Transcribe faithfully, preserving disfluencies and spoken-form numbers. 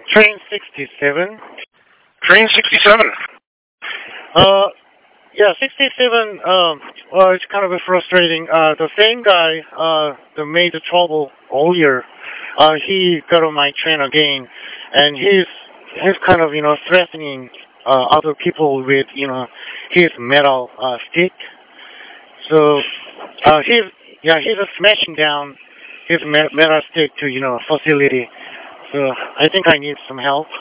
Train sixty-seven. Train sixty-seven. Uh, yeah, sixty-seven, um, well, it's kind of a frustrating. Uh, the same guy, uh, that made the trouble earlier, uh, he got on my train again, and he's, he's kind of, you know, threatening, uh, other people with, you know, his metal, uh, stick. So, uh, he's, yeah, he's smashing down his me- metal stick to, you know, facility. So, I think I need some help.